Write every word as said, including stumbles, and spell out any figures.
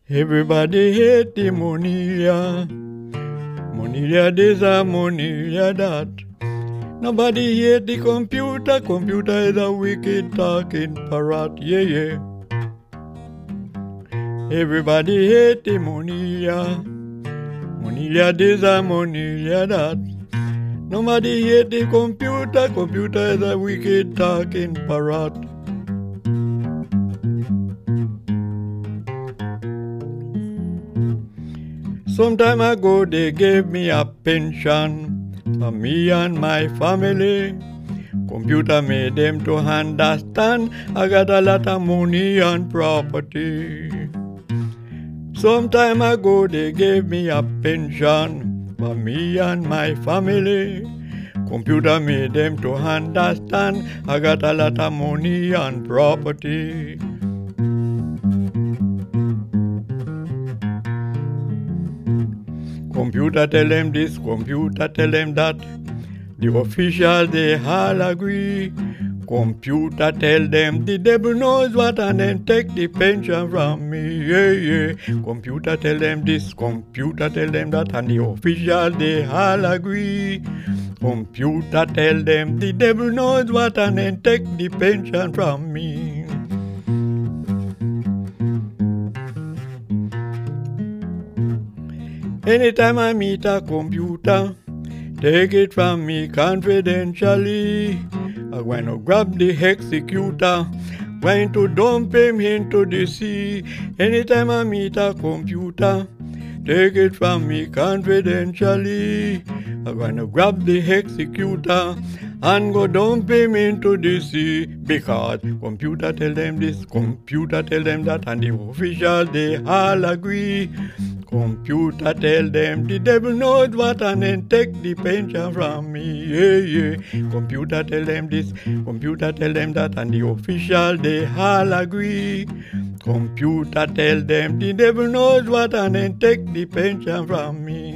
Everybody hate the money, yeah. Money, yeah, this and money, yeah, that. Nobody hate the computer. Computer is a wicked talking parrot, yeah, yeah. Everybody hate the money, yeah. Money, yeah, this and money, yeah, that. Nobody hate the computer. Computer is a wicked talking parrot. Some time ago they gave me a pension for me and my family. Computer made them to understand I got a lot of money and property. Some time ago they gave me a pension for me and my family. Computer made them to understand I got a lot of money and property. Computer tell them this, computer tell them that. The officials they all agree. Computer tell them the devil knows what and then take the pension from me. Yeah, yeah. Computer tell them this, computer tell them that, and the officials they all agree. Computer tell them the devil knows what and then take the pension from me. Anytime I meet a computer, take it from me confidentially. I'm going to grab the executor, going to dump him into the sea. Anytime I meet a computer, take it from me confidentially. I'm going to grab the executor and go dump him into the sea. Because computer tell them this, computer tell them that, and the officials they all agree. Computer tell them the devil knows what and then take the pension from me. Yeah, yeah. Computer tell them this, computer tell them that, and the officials they all agree. Computer tell them the devil knows what and then take the pension from me.